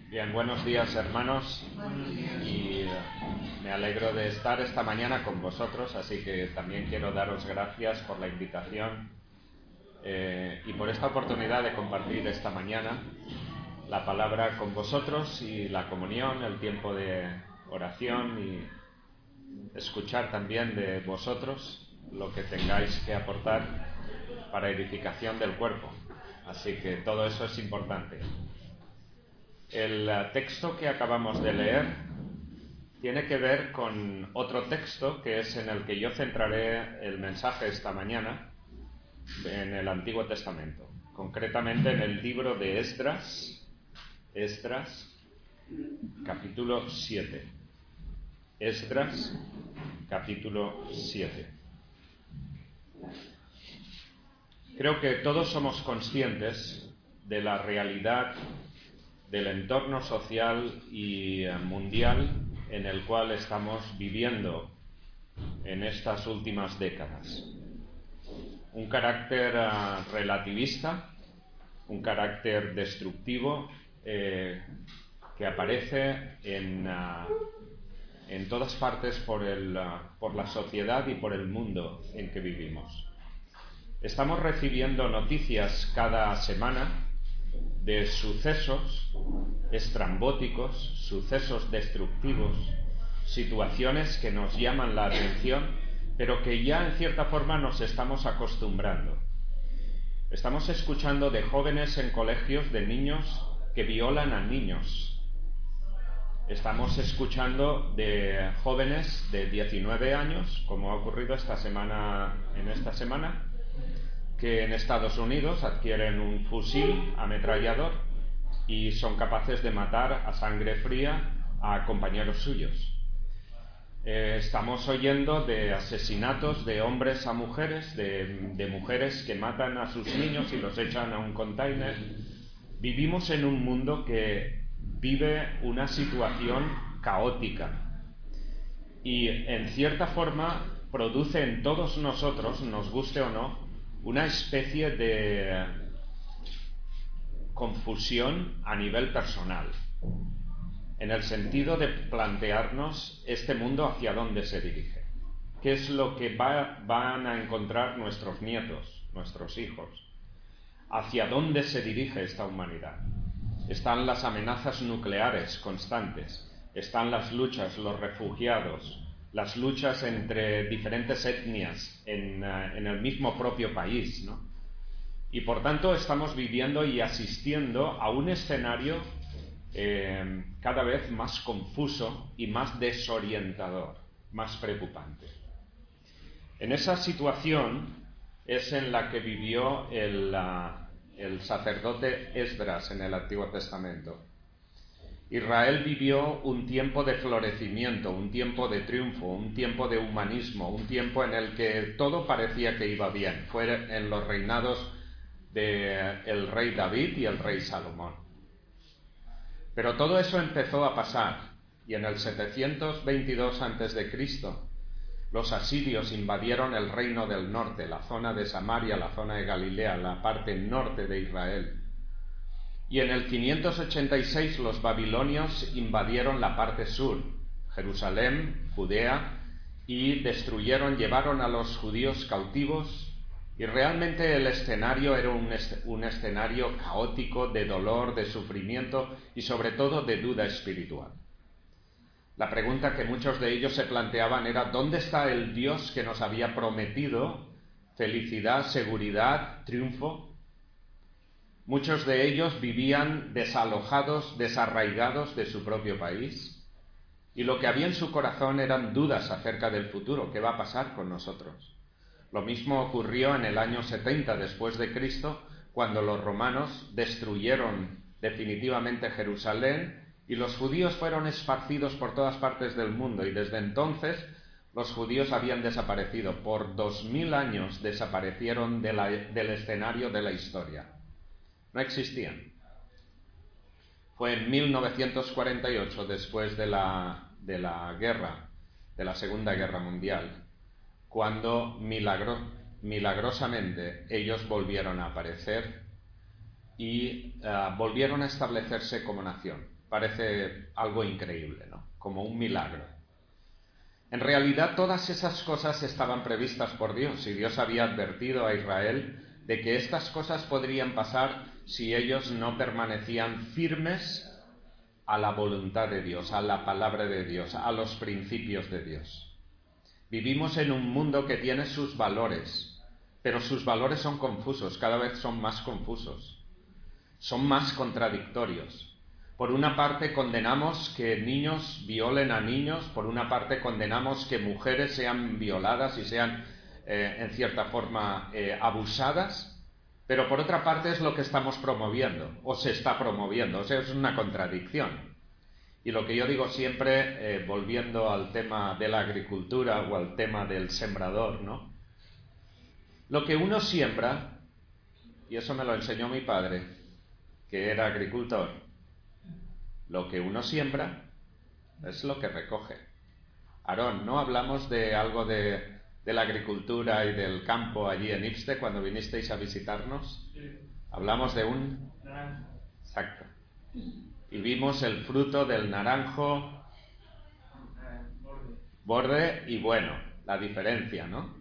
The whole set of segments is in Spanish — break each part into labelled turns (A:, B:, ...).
A: Bien, buenos días, hermanos, y me alegro de estar esta mañana con vosotros, así que también quiero daros gracias por la invitación y por esta oportunidad de compartir esta mañana la palabra con vosotros y la comunión, el tiempo de oración y escuchar también de vosotros lo que tengáis que aportar para edificación del cuerpo. Así que todo eso es importante. El texto que acabamos de leer tiene que ver con otro texto que es en el que yo centraré el mensaje esta mañana, en el Antiguo Testamento, concretamente en el libro de Esdras, capítulo 7. Esdras, capítulo 7. Creo que todos somos conscientes de la realidad del entorno social y mundial en el cual estamos viviendo en estas últimas décadas. Un carácter relativista, un carácter destructivo que aparece en todas partes por la sociedad y por el mundo en que vivimos. Estamos recibiendo noticias cada semana de sucesos estrambóticos, sucesos destructivos, situaciones que nos llaman la atención, pero que ya en cierta forma nos estamos acostumbrando. Estamos escuchando de jóvenes en colegios, de niños que violan a niños. Estamos escuchando de jóvenes de 19 años, como ha ocurrido esta semana, que en Estados Unidos adquieren un fusil ametrallador y son capaces de matar a sangre fría a compañeros suyos. Estamos oyendo de asesinatos de hombres a mujeres, de mujeres que matan a sus niños y los echan a un container. Vivimos en un mundo que vive una situación caótica y en cierta forma produce en todos nosotros, nos guste o no, una especie de confusión a nivel personal, en el sentido de plantearnos este mundo hacia dónde se dirige, qué es lo que van a encontrar nuestros nietos, nuestros hijos, hacia dónde se dirige esta humanidad. Están las amenazas nucleares constantes, están las luchas, los refugiados, las luchas entre diferentes etnias en el mismo propio país, ¿no? Y por tanto estamos viviendo y asistiendo a un escenario cada vez más confuso y más desorientador, más preocupante. En esa situación es en la que vivió el sacerdote Esdras en el Antiguo Testamento. Israel vivió un tiempo de florecimiento, un tiempo de triunfo, un tiempo de humanismo, un tiempo en el que todo parecía que iba bien. Fue en los reinados del rey David y el rey Salomón. Pero todo eso empezó a pasar y en el 722 a.C. los asirios invadieron el reino del norte, la zona de Samaria, la zona de Galilea, la parte norte de Israel. Y en el 586 los babilonios invadieron la parte sur, Jerusalén, Judea, y llevaron a los judíos cautivos, y realmente el escenario era un escenario caótico de dolor, de sufrimiento y sobre todo de duda espiritual. La pregunta que muchos de ellos se planteaban era ¿dónde está el Dios que nos había prometido felicidad, seguridad, triunfo? Muchos de ellos vivían desalojados, desarraigados de su propio país, y lo que había en su corazón eran dudas acerca del futuro, ¿qué va a pasar con nosotros? Lo mismo ocurrió en el año 70 después de Cristo, cuando los romanos destruyeron definitivamente Jerusalén y los judíos fueron esparcidos por todas partes del mundo, y desde entonces los judíos habían desaparecido. Por 2000 años desaparecieron del escenario de la historia. No existían. Fue en 1948, después de la guerra, de la Segunda Guerra Mundial, cuando milagrosamente ellos volvieron a aparecer y volvieron a establecerse como nación. parece algo increíble, ¿no? Como un milagro. En realidad todas esas cosas estaban previstas por Dios y Dios había advertido a Israel de que estas cosas podrían pasar si ellos no permanecían firmes a la voluntad de Dios, a la palabra de Dios, a los principios de Dios. Vivimos en un mundo que tiene sus valores, pero sus valores son confusos, cada vez son más confusos, son más contradictorios. Por una parte condenamos que niños violen a niños, por una parte condenamos que mujeres sean violadas y sean en cierta forma abusadas, pero por otra parte es lo que estamos promoviendo, o se está promoviendo, o sea, es una contradicción. Y lo que yo digo siempre, volviendo al tema de la agricultura o al tema del sembrador, ¿no? Lo que uno siembra, y eso me lo enseñó mi padre, que era agricultor, lo que uno siembra es lo que recoge. Aarón, ¿no hablamos de algo de la agricultura y del campo allí en Ipste cuando vinisteis a visitarnos?
B: Sí.
A: Hablamos de un
B: Naranjo.
A: Exacto. Y vimos el fruto del naranjo borde y bueno, la diferencia, ¿no?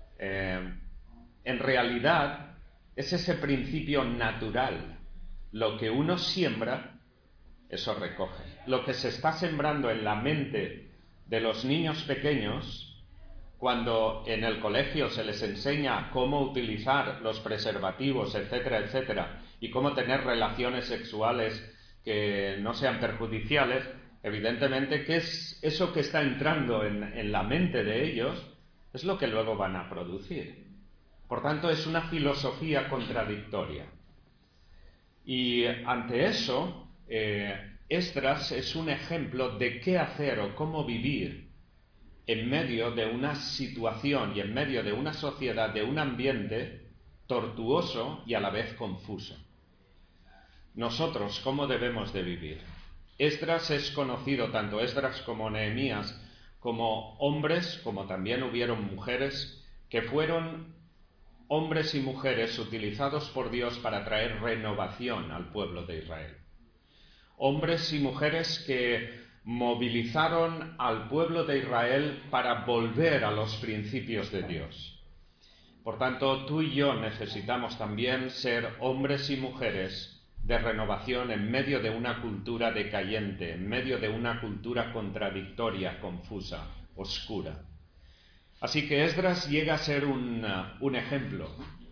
A: En realidad es ese principio natural. Lo que uno siembra, eso recoge. Lo que se está sembrando en la mente de los niños pequeños, cuando en el colegio se les enseña cómo utilizar los preservativos, etcétera, etcétera, y cómo tener relaciones sexuales que no sean perjudiciales, evidentemente que es eso que está entrando en la mente de ellos, es lo que luego van a producir. Por tanto, es una filosofía contradictoria. Y ante eso, Esdras es un ejemplo de qué hacer o cómo vivir en medio de una situación y en medio de una sociedad, de un ambiente tortuoso y a la vez confuso. Nosotros, ¿cómo debemos de vivir? Esdras es conocido, tanto Esdras como Nehemías, como hombres, como también hubieron mujeres, que fueron hombres y mujeres utilizados por Dios para traer renovación al pueblo de Israel. Hombres y mujeres que movilizaron al pueblo de Israel para volver a los principios de Dios. Por tanto, tú y yo necesitamos también ser hombres y mujeres de renovación en medio de una cultura decayente, en medio de una cultura contradictoria, confusa, oscura. Así que Esdras llega a ser un ejemplo,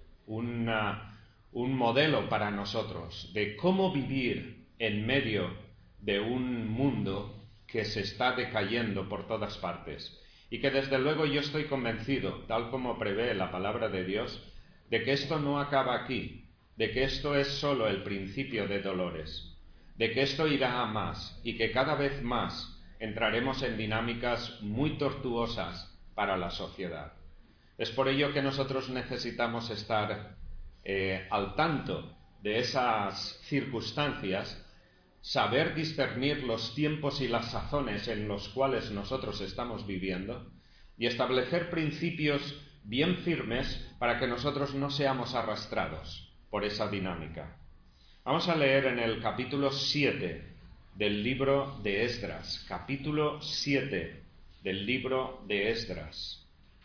A: un modelo para nosotros de cómo vivir en medio de un mundo que se está decayendo por todas partes y que desde luego yo estoy convencido, tal como prevé la palabra de Dios, de que esto no acaba aquí, de que esto es solo el principio de dolores, de que esto irá a más y que cada vez más entraremos en dinámicas muy tortuosas para la sociedad. Es por ello que nosotros necesitamos estar al tanto de esas circunstancias, saber discernir los tiempos y las sazones en los cuales nosotros estamos viviendo y establecer principios bien firmes para que nosotros no seamos arrastrados por esa dinámica. Vamos a leer en el capítulo 7 del libro de Esdras, capítulo 7 del libro de Esdras.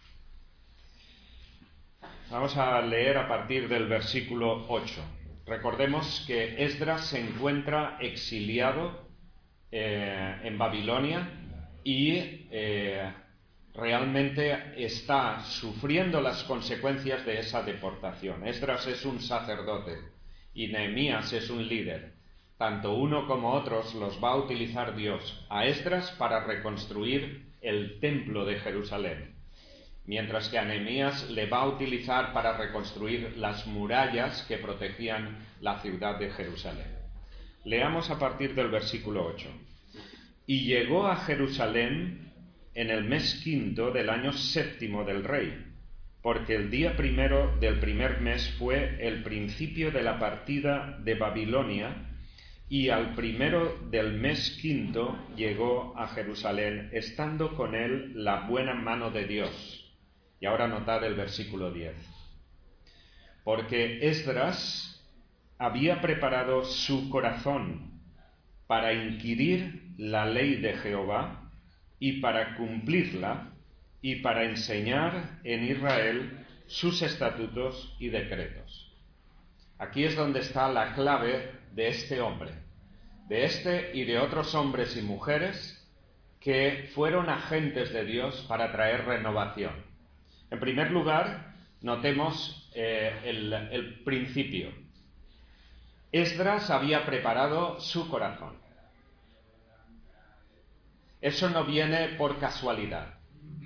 A: Vamos a leer a partir del versículo 8. Recordemos que Esdras se encuentra exiliado en Babilonia y realmente está sufriendo las consecuencias de esa deportación. Esdras es un sacerdote y Nehemías es un líder. Tanto uno como otros los va a utilizar Dios a Esdras para reconstruir el templo de Jerusalén, mientras que a Nehemías le va a utilizar para reconstruir las murallas que protegían la ciudad de Jerusalén. Leamos a partir del versículo 8. Y llegó a Jerusalén en el mes quinto del año séptimo del rey, porque el día primero del primer mes fue el principio de la partida de Babilonia, y al primero del mes quinto llegó a Jerusalén, estando con él la buena mano de Dios. Y ahora notad el versículo 10. Porque Esdras había preparado su corazón para inquirir la ley de Jehová y para cumplirla y para enseñar en Israel sus estatutos y decretos. Aquí es donde está la clave de este hombre, de este y de otros hombres y mujeres que fueron agentes de Dios para traer renovación. En primer lugar, notemos el principio. Esdras había preparado su corazón. Eso no viene por casualidad.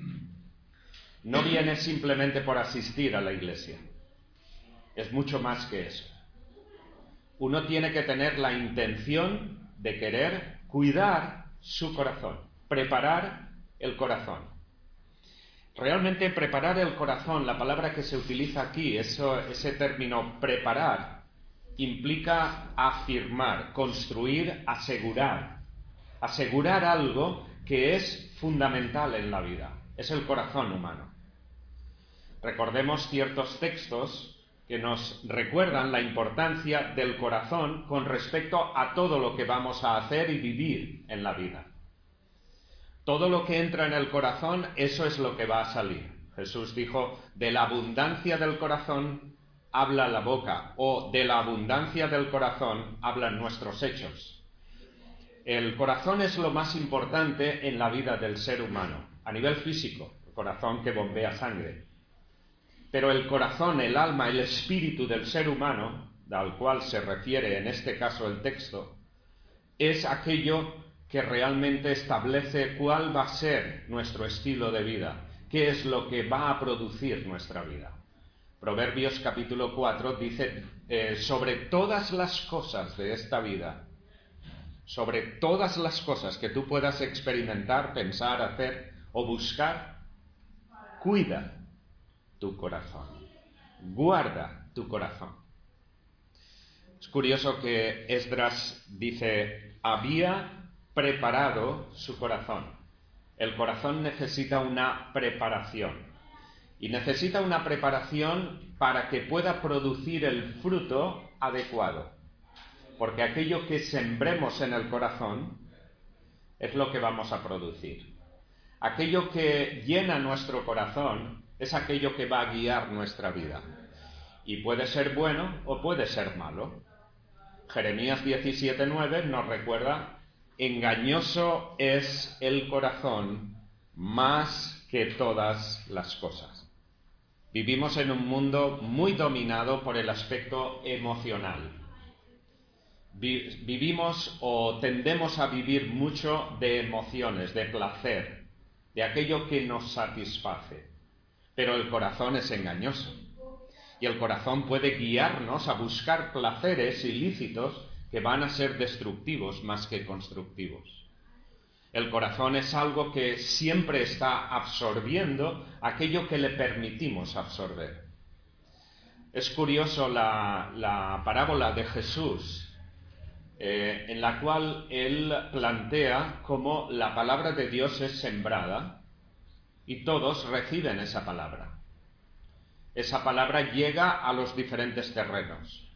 A: No viene simplemente por asistir a la iglesia. Es mucho más que eso. Uno tiene que tener la intención de querer cuidar su corazón, preparar el corazón. Realmente preparar el corazón, la palabra que se utiliza aquí, ese término preparar, implica afirmar, construir, asegurar. Asegurar algo que es fundamental en la vida. Es el corazón humano. Recordemos ciertos textos que nos recuerdan la importancia del corazón con respecto a todo lo que vamos a hacer y vivir en la vida. Todo lo que entra en el corazón, eso es lo que va a salir. Jesús dijo, de la abundancia del corazón habla la boca, o de la abundancia del corazón hablan nuestros hechos. El corazón es lo más importante en la vida del ser humano, a nivel físico, el corazón que bombea sangre. Pero el corazón, el alma, el espíritu del ser humano, al cual se refiere en este caso el texto, es aquello que realmente establece cuál va a ser nuestro estilo de vida, qué es lo que va a producir nuestra vida. Proverbios capítulo 4 dice, sobre todas las cosas de esta vida, sobre todas las cosas que tú puedas experimentar, pensar, hacer o buscar, cuida tu corazón, guarda tu corazón. Es curioso que Esdras dice, había preparado su corazón. El corazón necesita una preparación. Y necesita una preparación para que pueda producir el fruto adecuado. Porque aquello que sembremos en el corazón es lo que vamos a producir. Aquello que llena nuestro corazón es aquello que va a guiar nuestra vida. Y puede ser bueno o puede ser malo. Jeremías 17:9 nos recuerda, engañoso es el corazón más que todas las cosas. Vivimos en un mundo muy dominado por el aspecto emocional. Vivimos o tendemos a vivir mucho de emociones, de placer, de aquello que nos satisface. Pero el corazón es engañoso. Y el corazón puede guiarnos a buscar placeres ilícitos que van a ser destructivos más que constructivos. El corazón es algo que siempre está absorbiendo aquello que le permitimos absorber. Es curioso la parábola de Jesús, en la cual él plantea cómo la palabra de Dios es sembrada y todos reciben esa palabra. Esa palabra llega a los diferentes terrenos.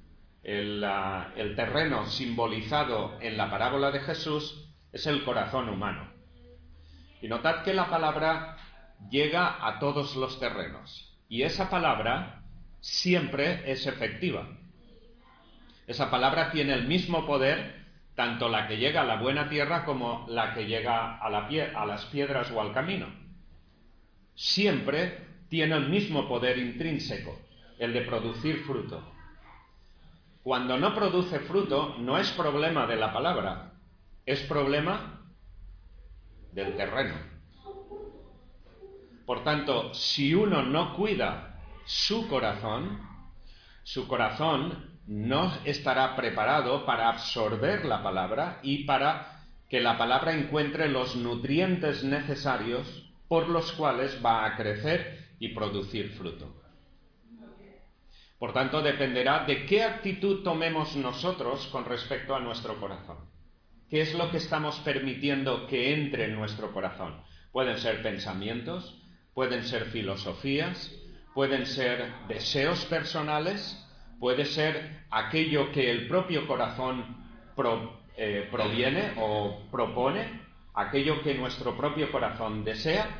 A: El terreno simbolizado en la parábola de Jesús es el corazón humano. Y notad que la palabra llega a todos los terrenos. Y esa palabra siempre es efectiva. Esa palabra tiene el mismo poder, tanto la que llega a la buena tierra como la que llega a las piedras o al camino. Siempre tiene el mismo poder intrínseco, el de producir fruto. Cuando no produce fruto, no es problema de la palabra, es problema del terreno. Por tanto, si uno no cuida su corazón no estará preparado para absorber la palabra y para que la palabra encuentre los nutrientes necesarios por los cuales va a crecer y producir fruto. Por tanto, dependerá de qué actitud tomemos nosotros con respecto a nuestro corazón. ¿Qué es lo que estamos permitiendo que entre en nuestro corazón? Pueden ser pensamientos, pueden ser filosofías, pueden ser deseos personales, puede ser aquello que el propio corazón proviene o propone, aquello que nuestro propio corazón desea.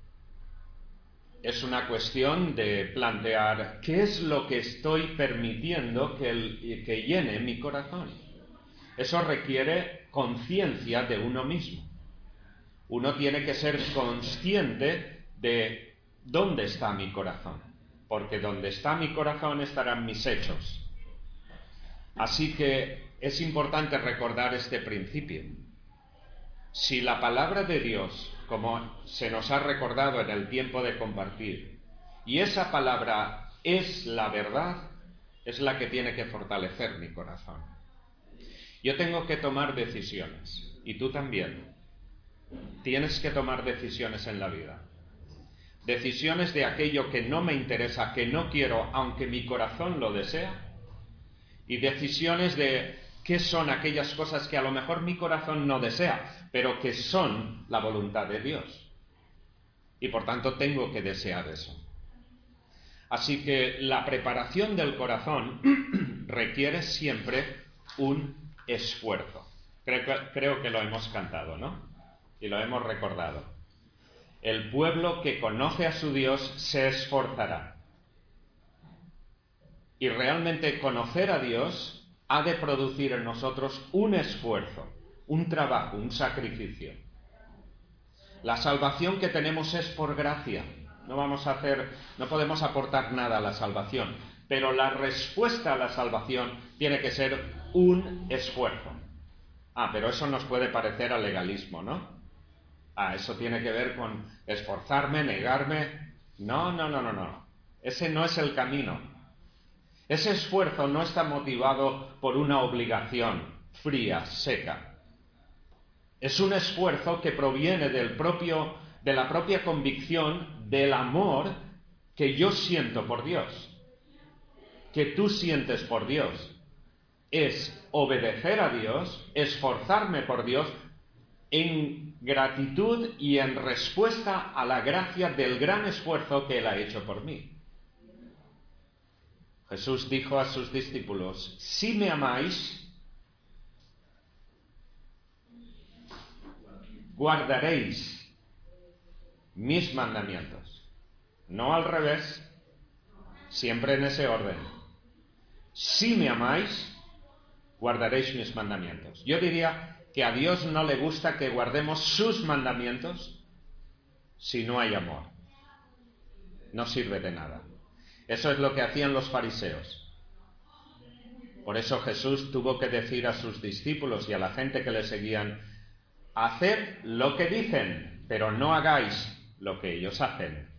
A: Es una cuestión de plantear qué es lo que estoy permitiendo que llene mi corazón. Eso requiere conciencia de uno mismo. Uno tiene que ser consciente de dónde está mi corazón, porque donde está mi corazón estarán mis hechos. Así que es importante recordar este principio. Si la palabra de Dios, como se nos ha recordado en el tiempo de compartir, y esa palabra es la verdad, es la que tiene que fortalecer mi corazón. Yo tengo que tomar decisiones, y tú también. Tienes que tomar decisiones en la vida. Decisiones de aquello que no me interesa, que no quiero, aunque mi corazón lo desea, y decisiones de qué son aquellas cosas que a lo mejor mi corazón no desea, pero que son la voluntad de Dios. Y por tanto tengo que desear eso. Así que la preparación del corazón requiere siempre un esfuerzo. Creo que lo hemos cantado, ¿no? Y lo hemos recordado. El pueblo que conoce a su Dios se esforzará. Y realmente conocer a Dios ha de producir en nosotros un esfuerzo, un trabajo, un sacrificio. La salvación que tenemos es por gracia. No podemos aportar nada a la salvación, pero la respuesta a la salvación tiene que ser un esfuerzo. Pero eso nos puede parecer a legalismo, ¿no? Eso tiene que ver con esforzarme, negarme. No. Ese no es el camino. Ese esfuerzo no está motivado por una obligación fría, seca. Es un esfuerzo que proviene de la propia convicción del amor que yo siento por Dios, que tú sientes por Dios. Es obedecer a Dios, esforzarme por Dios en gratitud y en respuesta a la gracia del gran esfuerzo que Él ha hecho por mí. Jesús dijo a sus discípulos: si me amáis, guardaréis mis mandamientos. No al revés, siempre en ese orden. Si me amáis, guardaréis mis mandamientos. Yo diría que a Dios no le gusta que guardemos sus mandamientos si no hay amor. No sirve de nada. Eso es lo que hacían los fariseos. Por eso Jesús tuvo que decir a sus discípulos y a la gente que le seguían: haced lo que dicen, pero no hagáis lo que ellos hacen.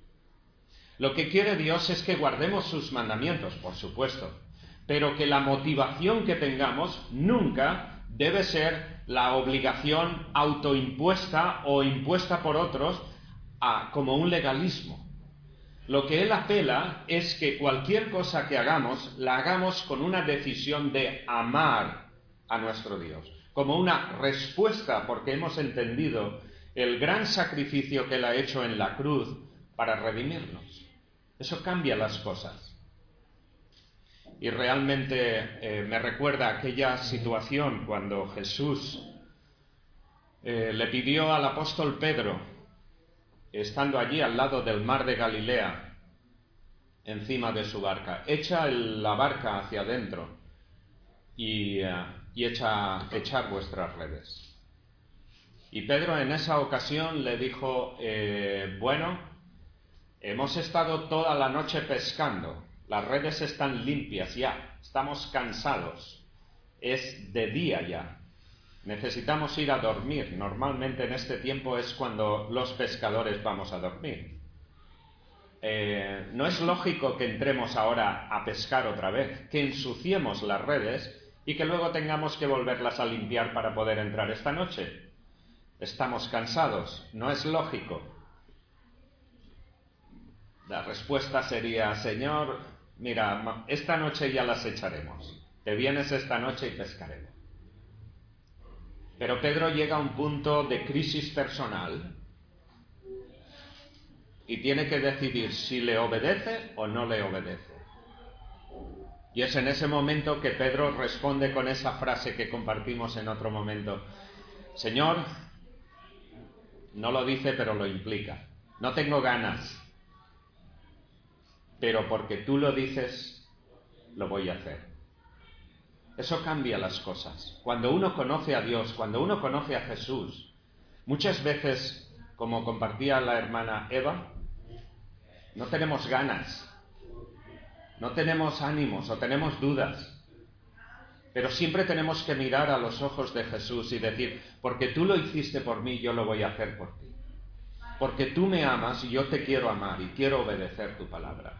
A: Lo que quiere Dios es que guardemos sus mandamientos, por supuesto, pero que la motivación que tengamos nunca debe ser la obligación autoimpuesta o impuesta por otros como un legalismo. Lo que Él apela es que cualquier cosa que hagamos, la hagamos con una decisión de amar a nuestro Dios, como una respuesta, porque hemos entendido el gran sacrificio que Él ha hecho en la cruz para redimirnos. Eso cambia las cosas. Y realmente me recuerda aquella situación cuando Jesús le pidió al apóstol Pedro, estando allí al lado del mar de Galilea, encima de su barca: echa la barca hacia adentro y echar vuestras redes. Y Pedro en esa ocasión le dijo: bueno, hemos estado toda la noche pescando, las redes están limpias ya, estamos cansados, es de día ya. Necesitamos ir a dormir. Normalmente en este tiempo es cuando los pescadores vamos a dormir. No es lógico que entremos ahora a pescar otra vez, que ensuciemos las redes y que luego tengamos que volverlas a limpiar para poder entrar esta noche. Estamos cansados, no es lógico. La respuesta sería: Señor, mira, esta noche ya las echaremos. Te vienes esta noche y pescaremos. Pero Pedro llega a un punto de crisis personal y tiene que decidir si le obedece o no le obedece. Y es en ese momento que Pedro responde con esa frase que compartimos en otro momento. Señor, no lo dice pero lo implica. No tengo ganas, pero porque tú lo dices, lo voy a hacer. Eso cambia las cosas. Cuando uno conoce a Dios, cuando uno conoce a Jesús, muchas veces, como compartía la hermana Eva, no tenemos ganas, no tenemos ánimos o tenemos dudas, pero siempre tenemos que mirar a los ojos de Jesús y decir, porque tú lo hiciste por mí, yo lo voy a hacer por ti. Porque tú me amas y yo te quiero amar y quiero obedecer tu palabra.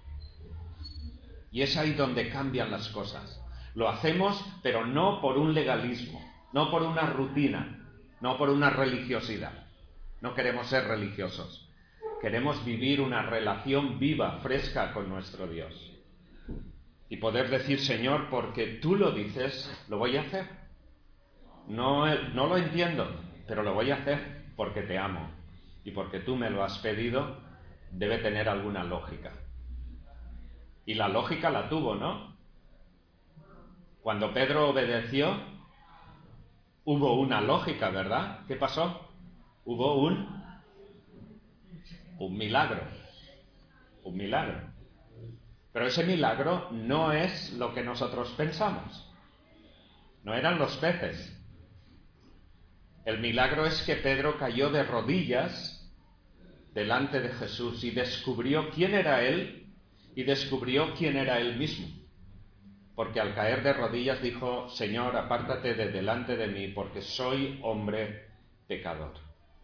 A: Y es ahí donde cambian las cosas. Lo hacemos, pero no por un legalismo, no por una rutina, no por una religiosidad. No queremos ser religiosos. Queremos vivir una relación viva, fresca con nuestro Dios. Y poder decir, Señor, porque tú lo dices, lo voy a hacer. No lo entiendo, pero lo voy a hacer porque te amo. Y porque tú me lo has pedido, debe tener alguna lógica. Y la lógica la tuvo, ¿no? Cuando Pedro obedeció, hubo una lógica, ¿verdad? ¿Qué pasó? Hubo un milagro. Un milagro. Pero ese milagro no es lo que nosotros pensamos. No eran los peces. El milagro es que Pedro cayó de rodillas delante de Jesús y descubrió quién era él y descubrió quién era él mismo. Porque al caer de rodillas dijo, Señor, apártate de delante de mí porque soy hombre pecador.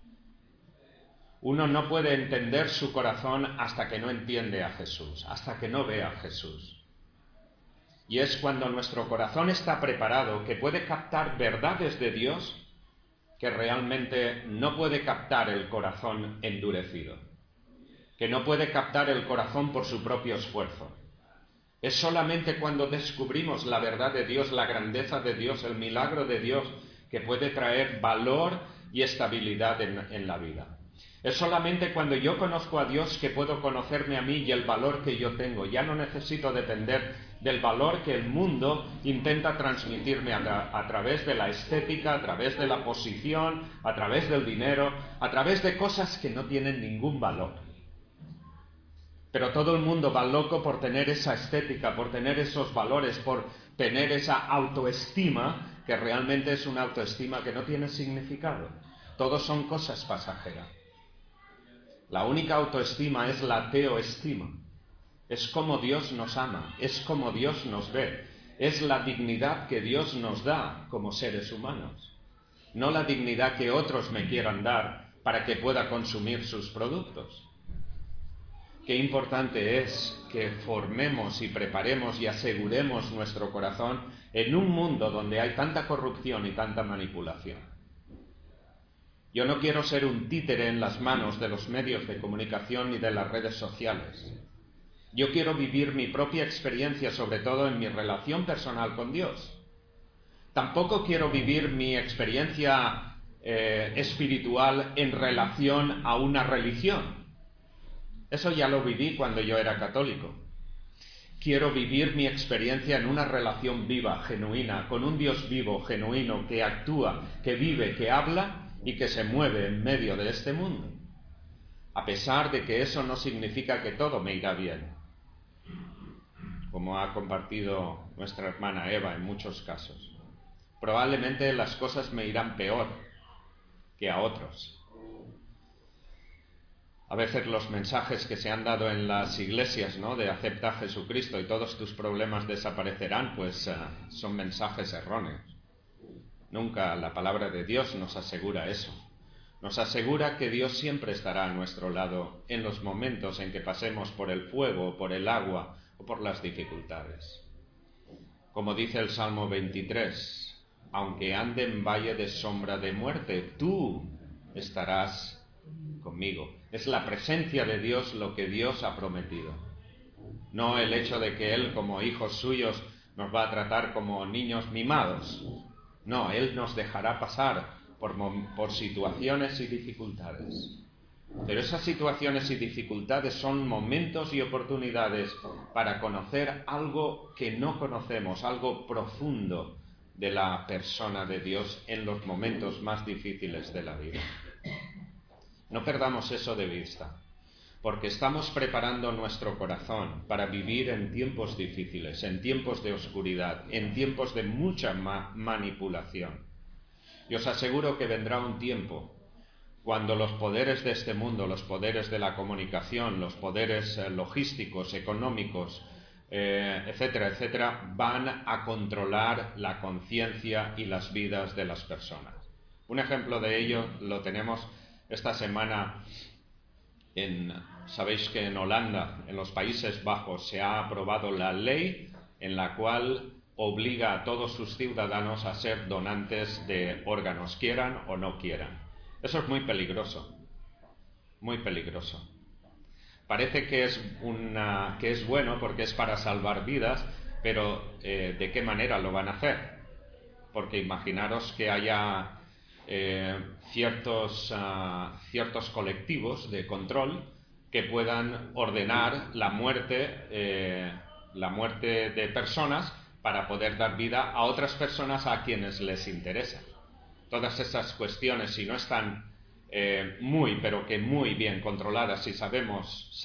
A: Uno no puede entender su corazón hasta que no entiende a Jesús, hasta que no ve a Jesús. Y es cuando nuestro corazón está preparado, que puede captar verdades de Dios, que realmente no puede captar el corazón endurecido, que no puede captar el corazón por su propio esfuerzo. Es solamente cuando descubrimos la verdad de Dios, la grandeza de Dios, el milagro de Dios, que puede traer valor y estabilidad en la vida. Es solamente cuando yo conozco a Dios que puedo conocerme a mí y el valor que yo tengo. Ya no necesito depender del valor que el mundo intenta transmitirme a través de la estética, a través de la posición, a través del dinero, a través de cosas que no tienen ningún valor. Pero todo el mundo va loco por tener esa estética, por tener esos valores, por tener esa autoestima, que realmente es una autoestima que no tiene significado. Todos son cosas pasajeras. La única autoestima es la teoestima. Es como Dios nos ama, es como Dios nos ve, es la dignidad que Dios nos da como seres humanos, no la dignidad que otros me quieran dar para que pueda consumir sus productos. Qué importante es que formemos y preparemos y aseguremos nuestro corazón en un mundo donde hay tanta corrupción y tanta manipulación. Yo no quiero ser un títere en las manos de los medios de comunicación ni de las redes sociales. Yo quiero vivir mi propia experiencia, sobre todo en mi relación personal con Dios. Tampoco quiero vivir mi experiencia espiritual en relación a una religión. Eso ya lo viví cuando yo era católico. Quiero vivir mi experiencia en una relación viva, genuina, con un Dios vivo, genuino, que actúa, que vive, que habla y que se mueve en medio de este mundo. A pesar de que eso no significa que todo me irá bien, como ha compartido nuestra hermana Eva en muchos casos. Probablemente las cosas me irán peor que a otros. A veces los mensajes que se han dado en las iglesias, ¿no?, de acepta a Jesucristo y todos tus problemas desaparecerán, pues son mensajes erróneos. Nunca la palabra de Dios nos asegura eso. Nos asegura que Dios siempre estará a nuestro lado en los momentos en que pasemos por el fuego, por el agua o por las dificultades. Como dice el Salmo 23, aunque ande en valle de sombra de muerte, tú estarás conmigo. Es la presencia de Dios lo que Dios ha prometido. No el hecho de que Él, como hijos suyos, nos va a tratar como niños mimados. No, Él nos dejará pasar por situaciones y dificultades. Pero esas situaciones y dificultades son momentos y oportunidades para conocer algo que no conocemos, algo profundo de la persona de Dios en los momentos más difíciles de la vida. No perdamos eso de vista, porque estamos preparando nuestro corazón para vivir en tiempos difíciles, en tiempos de oscuridad, en tiempos de mucha manipulación. Y os aseguro que vendrá un tiempo cuando los poderes de este mundo, los poderes de la comunicación, los poderes logísticos, económicos, etcétera, etcétera, van a controlar la conciencia y las vidas de las personas. Un ejemplo de ello lo tenemos esta semana sabéis que en Holanda, en los Países Bajos, se ha aprobado la ley en la cual obliga a todos sus ciudadanos a ser donantes de órganos, quieran o no quieran. Eso es muy peligroso, muy peligroso. Parece que es bueno porque es para salvar vidas, pero ¿de qué manera lo van a hacer? Porque imaginaros que haya ciertos colectivos de control que puedan ordenar la muerte de personas para poder dar vida a otras personas a quienes les interesa. Todas esas cuestiones, si no están pero que muy bien controladas, y sabemos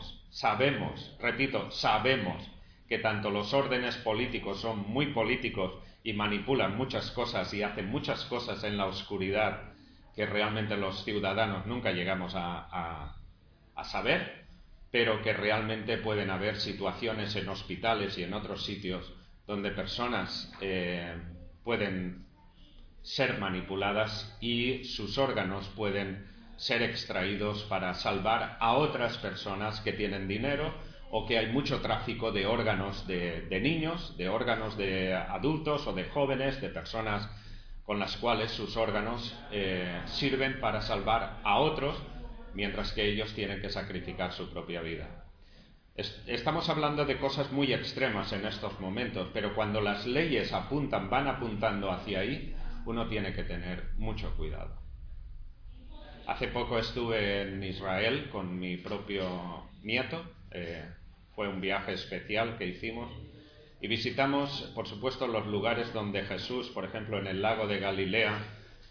A: que tanto los órdenes políticos son muy políticos y manipulan muchas cosas y hacen muchas cosas en la oscuridad que realmente los ciudadanos nunca llegamos a saber, pero que realmente pueden haber situaciones en hospitales y en otros sitios donde personas pueden ser manipuladas y sus órganos pueden ser extraídos para salvar a otras personas que tienen dinero, o que hay mucho tráfico de órganos de niños, de órganos de adultos o de jóvenes, de personas con las cuales sus órganos sirven para salvar a otros, mientras que ellos tienen que sacrificar su propia vida. Estamos hablando de cosas muy extremas en estos momentos, pero cuando las leyes van apuntando hacia ahí, uno tiene que tener mucho cuidado. Hace poco estuve en Israel con mi propio nieto, fue un viaje especial que hicimos, y visitamos, por supuesto, los lugares donde Jesús, por ejemplo, en el lago de Galilea,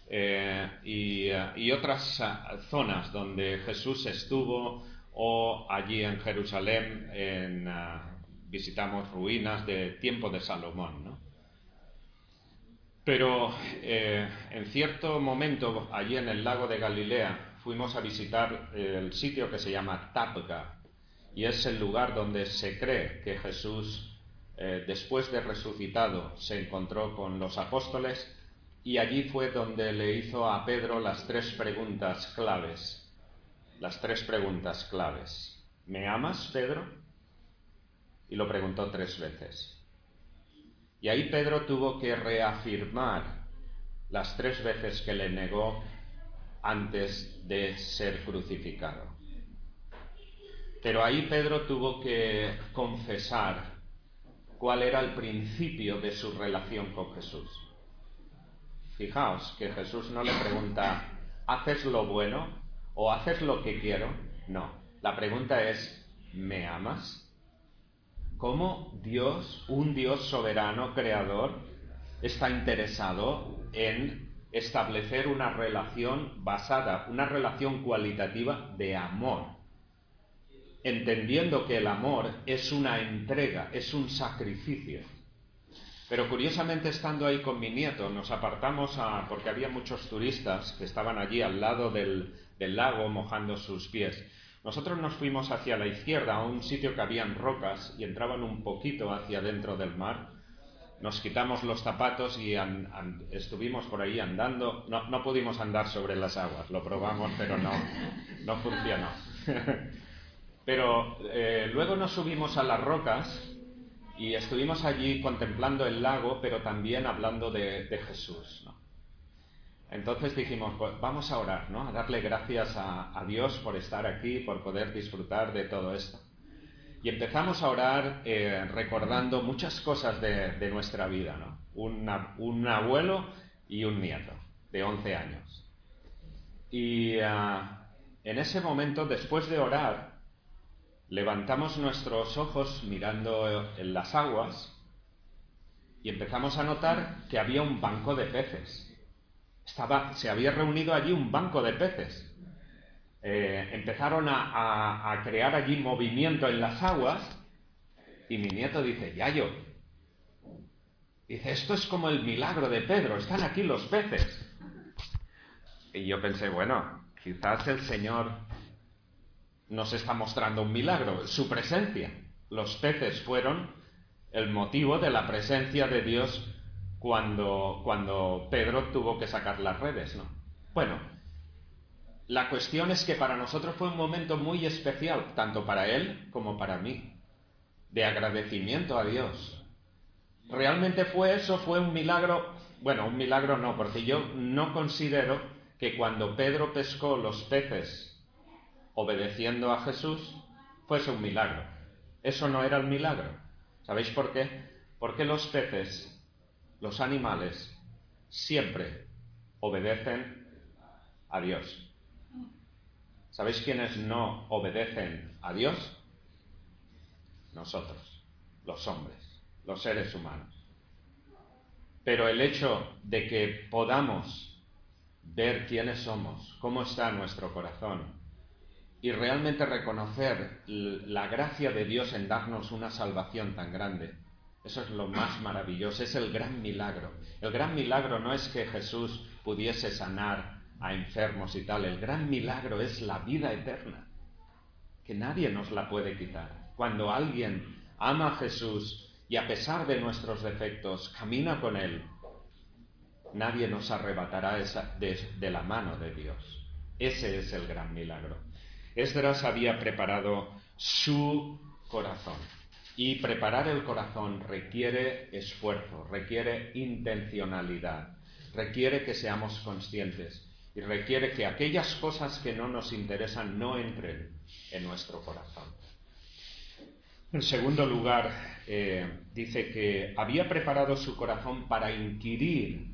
A: y otras zonas donde Jesús estuvo, o allí en Jerusalén, visitamos ruinas de tiempo de Salomón, ¿no? Pero en cierto momento, allí en el lago de Galilea, fuimos a visitar el sitio que se llama Tabga, y es el lugar donde se cree que Jesús, después de resucitado, se encontró con los apóstoles, y allí fue donde le hizo a Pedro las tres preguntas claves. ¿Me amas, Pedro? Y lo preguntó 3 veces. Y ahí Pedro tuvo que reafirmar las 3 veces que le negó antes de ser crucificado. Pero ahí Pedro tuvo que confesar cuál era el principio de su relación con Jesús. Fijaos que Jesús no le pregunta, ¿haces lo bueno o haces lo que quiero? No, la pregunta es, ¿me amas? ¿Cómo Dios, un Dios soberano, creador, está interesado en establecer una relación una relación cualitativa de amor, entendiendo que el amor es una entrega, es un sacrificio? Pero curiosamente, estando ahí con mi nieto, nos apartamos porque había muchos turistas que estaban allí al lado del lago mojando sus pies. Nosotros nos fuimos hacia la izquierda, a un sitio que habían rocas y entraban un poquito hacia dentro del mar. Nos quitamos los zapatos y estuvimos por ahí andando. No pudimos andar sobre las aguas, lo probamos, pero no funcionó. Pero luego nos subimos a las rocas y estuvimos allí contemplando el lago, pero también hablando de Jesús, ¿no? Entonces dijimos, pues vamos a orar, ¿no? A darle gracias a Dios por estar aquí, por poder disfrutar de todo esto. Y empezamos a orar recordando muchas cosas de nuestra vida, ¿no? Un abuelo y un nieto de 11 años. Y en ese momento, después de orar, levantamos nuestros ojos mirando en las aguas y empezamos a notar que había un banco de peces. Se había reunido allí un banco de peces. Empezaron a crear allí movimiento en las aguas y mi nieto dice, Yayo, dice, esto es como el milagro de Pedro, están aquí los peces. Y yo pensé, bueno, quizás el Señor nos está mostrando un milagro, su presencia. Los peces fueron el motivo de la presencia de Dios cuando Pedro tuvo que sacar las redes, ¿no? Bueno, la cuestión es que para nosotros fue un momento muy especial, tanto para él como para mí, de agradecimiento a Dios. ¿Realmente fue eso? ¿Fue un milagro? Bueno, un milagro no, porque yo no considero que cuando Pedro pescó los peces obedeciendo a Jesús fuese un milagro. Eso no era el milagro. ¿Sabéis por qué? Porque los peces, los animales, siempre obedecen a Dios. ¿Sabéis quiénes no obedecen a Dios? Nosotros, los hombres, los seres humanos. Pero el hecho de que podamos ver quiénes somos, cómo está nuestro corazón, y realmente reconocer la gracia de Dios en darnos una salvación tan grande, eso es lo más maravilloso, es el gran milagro. El gran milagro no es que Jesús pudiese sanar a enfermos y tal, el gran milagro es la vida eterna, que nadie nos la puede quitar. Cuando alguien ama a Jesús y a pesar de nuestros defectos camina con Él, nadie nos arrebatará de la mano de Dios. Ese es el gran milagro. Esdras había preparado su corazón. Y preparar el corazón requiere esfuerzo, requiere intencionalidad, requiere que seamos conscientes y requiere que aquellas cosas que no nos interesan no entren en nuestro corazón. En segundo lugar, dice que había preparado su corazón para inquirir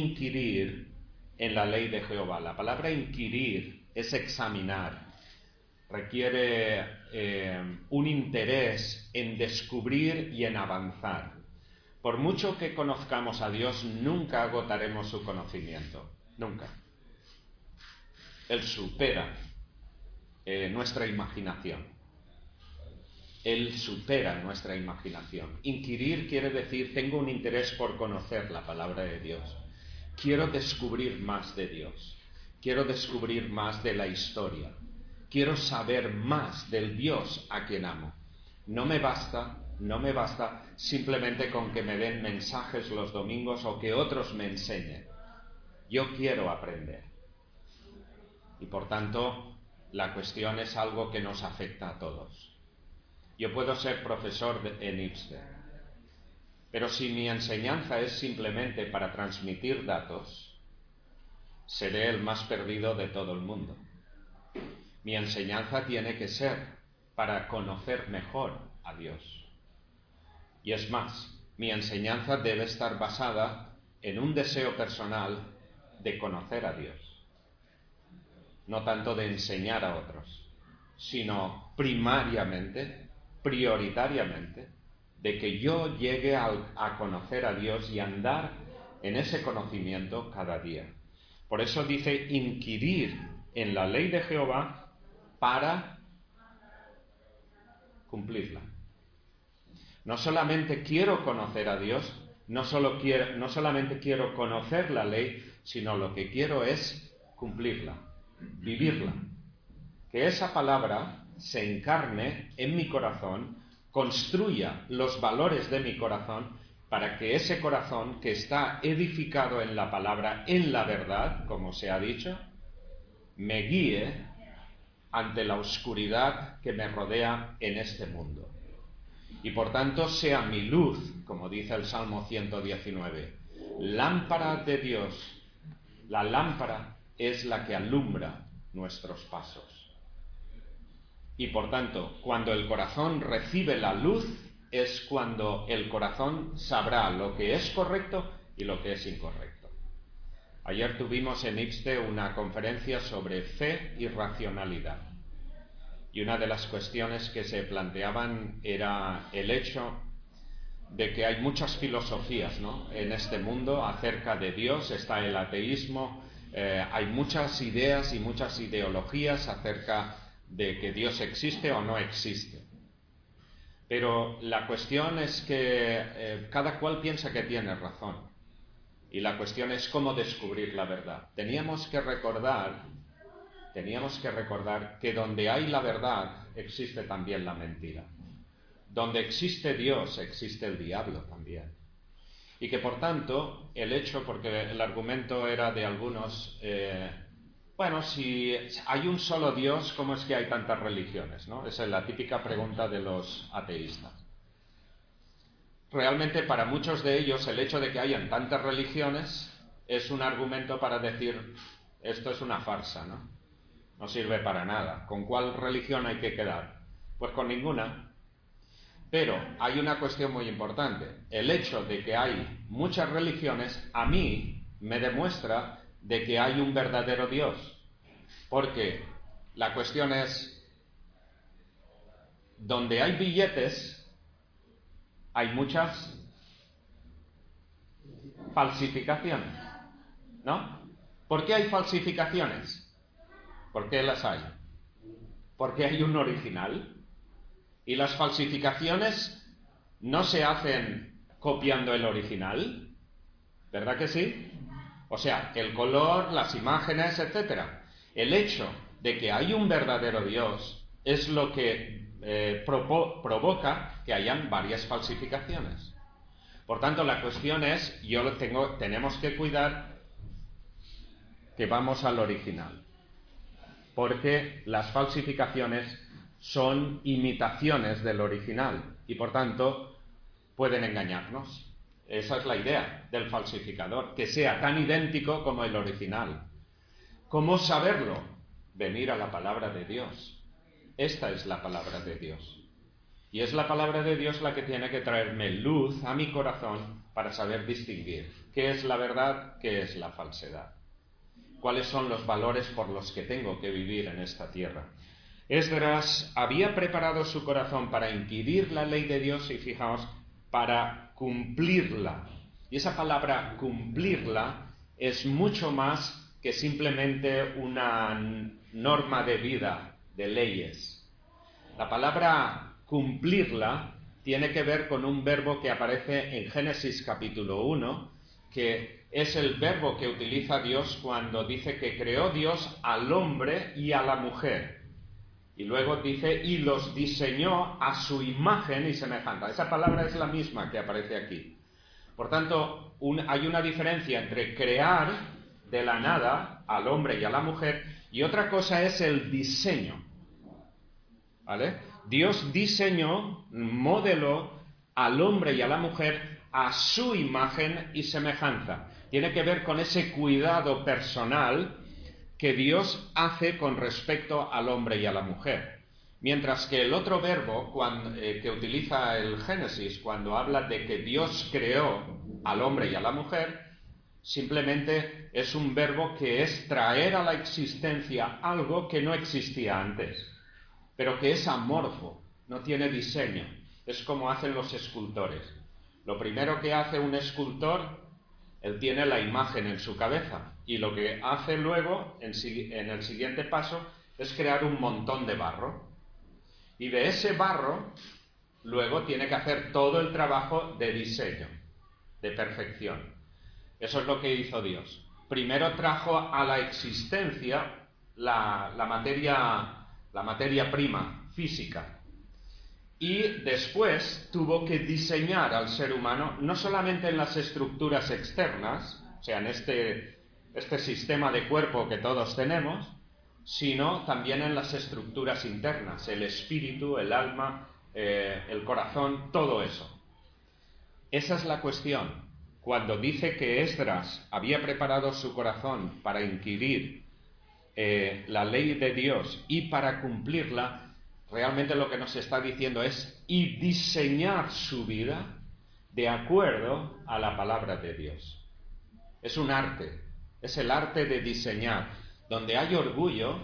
A: en la ley de Jehová. La palabra inquirir es examinar. Requiere un interés en descubrir y en avanzar. Por mucho que conozcamos a Dios, nunca agotaremos su conocimiento. Nunca. Él supera nuestra imaginación. Él supera nuestra imaginación. Inquirir quiere decir, tengo un interés por conocer la palabra de Dios. Quiero descubrir más de Dios. Quiero descubrir más de la historia. Quiero saber más del Dios a quien amo. No me basta simplemente con que me den mensajes los domingos o que otros me enseñen. Yo quiero aprender. Y por tanto, la cuestión es algo que nos afecta a todos. Yo puedo ser profesor en IPSTE, pero si mi enseñanza es simplemente para transmitir datos, seré el más perdido de todo el mundo. Mi enseñanza tiene que ser para conocer mejor a Dios. Y es más, mi enseñanza debe estar basada en un deseo personal de conocer a Dios. No tanto de enseñar a otros, sino prioritariamente, de que yo llegue a conocer a Dios y andar en ese conocimiento cada día. Por eso dice inquirir en la ley de Jehová para cumplirla. No solamente quiero conocer a Dios, no solamente quiero conocer la ley, sino lo que quiero es cumplirla, vivirla. Que esa palabra se encarne en mi corazón, construya los valores de mi corazón, para que ese corazón que está edificado en la palabra, en la verdad, como se ha dicho, me guíe ante la oscuridad que me rodea en este mundo. Y por tanto sea mi luz, como dice el Salmo 119, lámpara de Dios. La lámpara es la que alumbra nuestros pasos. Y por tanto, cuando el corazón recibe la luz, es cuando el corazón sabrá lo que es correcto y lo que es incorrecto. Ayer tuvimos en Ixte una conferencia sobre fe y racionalidad. Y una de las cuestiones que se planteaban era el hecho de que hay muchas filosofías, ¿no?, en este mundo acerca de Dios. Está el ateísmo, hay muchas ideas y muchas ideologías acerca de que Dios existe o no existe. Pero la cuestión es que cada cual piensa que tiene razón. Y la cuestión es cómo descubrir la verdad. Teníamos que recordar que donde hay la verdad existe también la mentira. Donde existe Dios existe el diablo también. Y que por tanto, el hecho, porque el argumento era de algunos, si hay un solo Dios, ¿cómo es que hay tantas religiones?, ¿no? Esa es la típica pregunta de los ateístas. Realmente para muchos de ellos el hecho de que hayan tantas religiones es un argumento para decir, esto es una farsa, ¿no? No sirve para nada. ¿Con cuál religión hay que quedar? Pues con ninguna. Pero hay una cuestión muy importante. El hecho de que hay muchas religiones a mí me demuestra de que hay un verdadero Dios. Porque la cuestión es, donde hay billetes hay muchas falsificaciones, ¿no? ¿Por qué hay falsificaciones? ¿Por qué las hay? Porque hay un original. Y las falsificaciones no se hacen copiando el original, ¿verdad que sí? O sea, el color, las imágenes, etc. El hecho de que hay un verdadero Dios es lo que provoca que hayan varias falsificaciones. Por tanto, la cuestión es, tenemos que cuidar que vamos al original, porque las falsificaciones son imitaciones del original y por tanto pueden engañarnos. Esa es la idea del falsificador, que sea tan idéntico como el original. ¿Cómo saberlo? Venir a la palabra de Dios. Esta es la palabra de Dios. Y es la palabra de Dios la que tiene que traerme luz a mi corazón para saber distinguir qué es la verdad, qué es la falsedad. Cuáles son los valores por los que tengo que vivir en esta tierra. Esdras había preparado su corazón para inquirir la ley de Dios y, fijaos, para cumplirla. Y esa palabra cumplirla es mucho más que simplemente una norma de vida, de leyes. La palabra cumplirla tiene que ver con un verbo que aparece en Génesis capítulo 1, que es el verbo que utiliza Dios cuando dice que creó Dios al hombre y a la mujer. Y luego dice, y los diseñó a su imagen y semejanza. Esa palabra es la misma que aparece aquí. Por tanto, hay una diferencia entre crear de la nada al hombre y a la mujer, y otra cosa es el diseño. ¿Vale? Dios diseñó, modeló al hombre y a la mujer a su imagen y semejanza. Tiene que ver con ese cuidado personal que Dios hace con respecto al hombre y a la mujer. Mientras que el otro verbo que utiliza el Génesis cuando habla de que Dios creó al hombre y a la mujer, simplemente es un verbo que es traer a la existencia algo que no existía antes, pero que es amorfo, no tiene diseño. Es como hacen los escultores. Lo primero que hace un escultor, él tiene la imagen en su cabeza, y lo que hace luego, en el siguiente paso, es crear un montón de barro. Y de ese barro, luego tiene que hacer todo el trabajo de diseño, de perfección. Eso es lo que hizo Dios. Primero trajo a la existencia la materia prima, física. Y después tuvo que diseñar al ser humano, no solamente en las estructuras externas, o sea, en este sistema de cuerpo que todos tenemos, sino también en las estructuras internas, el espíritu, el alma, el corazón, todo eso. Esa es la cuestión. Cuando dice que Esdras había preparado su corazón para inquirir la ley de Dios y para cumplirla, realmente lo que nos está diciendo es y diseñar su vida de acuerdo a la palabra de Dios. Es un arte. Es el arte de diseñar. Donde hay orgullo,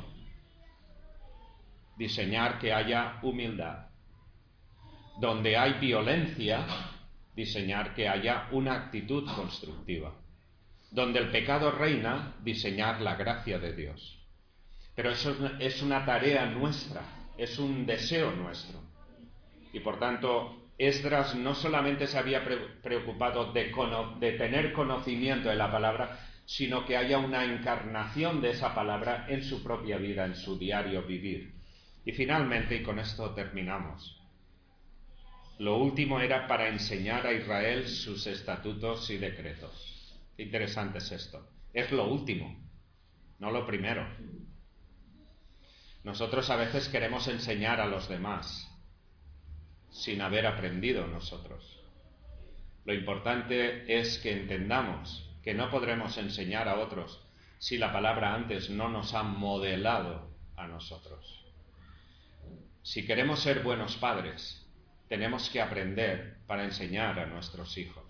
A: diseñar que haya humildad. Donde hay violencia, diseñar que haya una actitud constructiva. Donde el pecado reina, diseñar la gracia de Dios. Pero eso es una tarea nuestra, es un deseo nuestro. Y por tanto, Esdras no solamente se había preocupado de tener conocimiento de la palabra, sino que haya una encarnación de esa palabra en su propia vida, en su diario vivir. Y finalmente, y con esto terminamos, lo último era para enseñar a Israel sus estatutos y decretos. Qué interesante es esto. Es lo último, no lo primero. Nosotros a veces queremos enseñar a los demás sin haber aprendido nosotros. Lo importante es que entendamos que no podremos enseñar a otros si la palabra antes no nos ha modelado a nosotros. Si queremos ser buenos padres, tenemos que aprender para enseñar a nuestros hijos.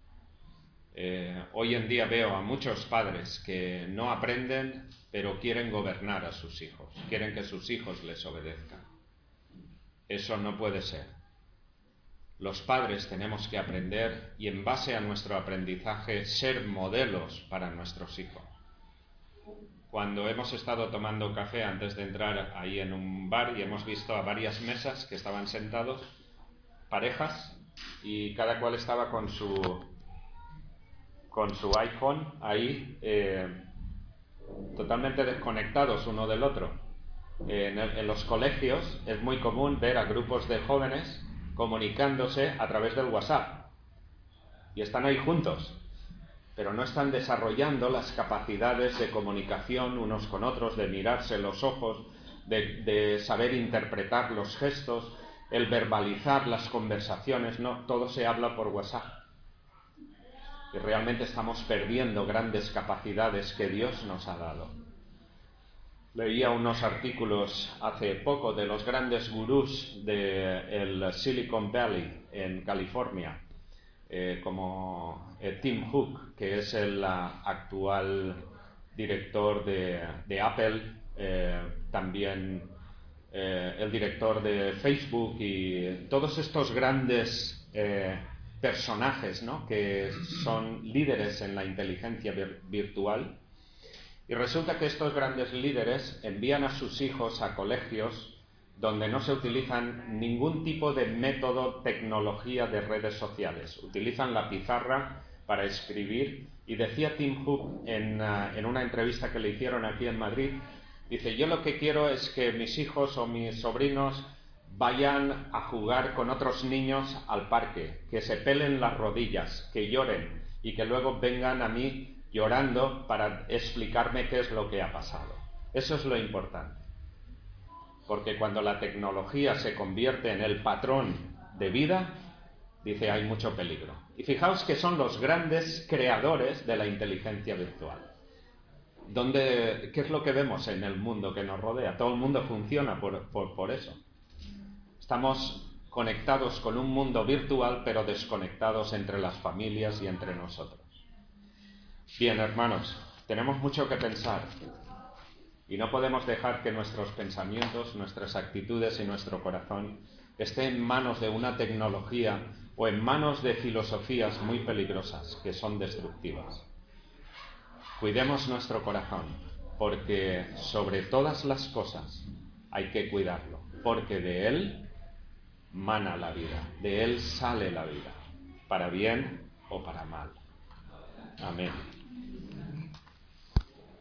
A: Hoy en día veo a muchos padres que no aprenden, pero quieren gobernar a sus hijos, quieren que sus hijos les obedezcan. Eso no puede ser. Los padres tenemos que aprender y en base a nuestro aprendizaje ser modelos para nuestros hijos. Cuando hemos estado tomando café antes de entrar ahí en un bar y hemos visto a varias mesas que estaban sentados, parejas, y cada cual estaba con su iPhone ahí, totalmente desconectados uno del otro. En los colegios es muy común ver a grupos de jóvenes comunicándose a través del WhatsApp. Y están ahí juntos, pero no están desarrollando las capacidades de comunicación unos con otros, de mirarse los ojos, de saber interpretar los gestos, el verbalizar las conversaciones. No, todo se habla por WhatsApp. Y realmente estamos perdiendo grandes capacidades que Dios nos ha dado. Leía unos artículos hace poco de los grandes gurús del Silicon Valley en California, como Tim Cook, que es el actual director de Apple, también el director de Facebook, y todos estos grandes personajes, ¿no?, que son líderes en la inteligencia virtual. Y resulta que estos grandes líderes envían a sus hijos a colegios donde no se utilizan ningún tipo de método, tecnología de redes sociales. Utilizan la pizarra para escribir. Y decía Tim Cook en una entrevista que le hicieron aquí en Madrid, dice: yo lo que quiero es que mis hijos o mis sobrinos vayan a jugar con otros niños al parque, que se pelen las rodillas, que lloren y que luego vengan a mí llorando para explicarme qué es lo que ha pasado. Eso es lo importante. Porque cuando la tecnología se convierte en el patrón de vida, dice, hay mucho peligro. Y fijaos que son los grandes creadores de la inteligencia virtual. ¿Qué es lo que vemos en el mundo que nos rodea? Todo el mundo funciona por eso. Estamos conectados con un mundo virtual, pero desconectados entre las familias y entre nosotros. Bien, hermanos, tenemos mucho que pensar y no podemos dejar que nuestros pensamientos, nuestras actitudes y nuestro corazón estén en manos de una tecnología o en manos de filosofías muy peligrosas que son destructivas. Cuidemos nuestro corazón, porque sobre todas las cosas hay que cuidarlo, porque de él mana la vida, de él sale la vida, para bien o para mal. Amén.